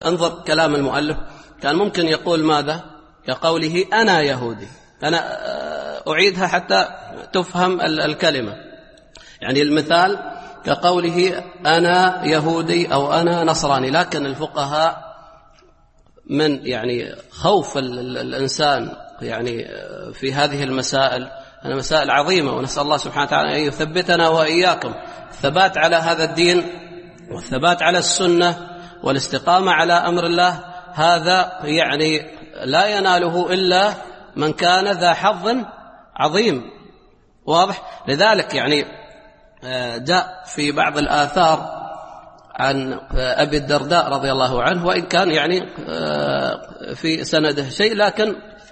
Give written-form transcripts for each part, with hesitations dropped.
انظر كلام المؤلف، كان ممكن يقول ماذا؟ كقوله أنا يهودي. أنا أعيدها حتى تفهم الكلمة. يعني المثال كقوله أنا يهودي أو أنا نصراني. لكن الفقهاء من يعني خوف الإنسان يعني في هذه المسائل، أنا مسائل عظيمة، ونسأل الله سبحانه وتعالى أن يثبتنا وإياكم الثبات على هذا الدين والثبات على السنة والاستقامة على أمر الله. هذا يعني لا يناله إلا من كان ذا حظ عظيم. واضح؟ لذلك يعني جاء في بعض الآثار عن أبي الدرداء رضي الله عنه، وإن كان يعني في سنده شيء، لكن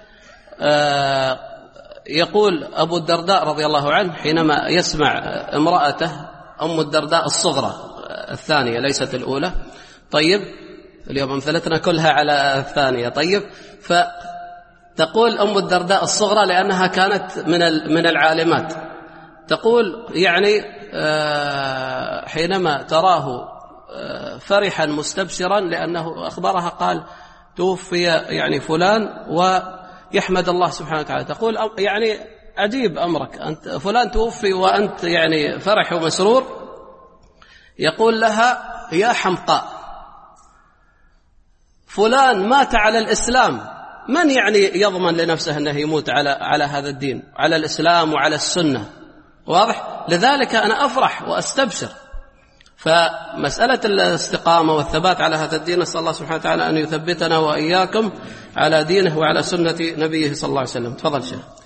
يقول أبو الدرداء رضي الله عنه حينما يسمع امرأته أم الدرداء الصغرى الثانية ليست الأولى، طيب اليوم أمثلتنا كلها على الثانية، طيب، فتقول أم الدرداء الصغرى لأنها كانت من العالمات، تقول يعني حينما تراه فرحا مستبشرا لأنه أخبرها قال توفي يعني فلان ويحمد الله سبحانه وتعالى، تقول يعني عجيب أمرك، أنت فلان توفي وأنت يعني فرح ومسرور. يقول لها يا حمقاء، فلان مات على الإسلام، من يعني يضمن لنفسه أنه يموت على هذا الدين، على الإسلام وعلى السنة؟ واضح؟ لذلك أنا أفرح وأستبشر. فمسألة الاستقامة والثبات على هذا الدين نسأل الله سبحانه وتعالى أن يثبتنا وإياكم على دينه وعلى سنة نبيه صلى الله عليه وسلم. تفضل شيخ.